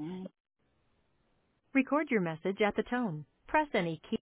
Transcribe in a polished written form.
Record your message at the tone. Press any key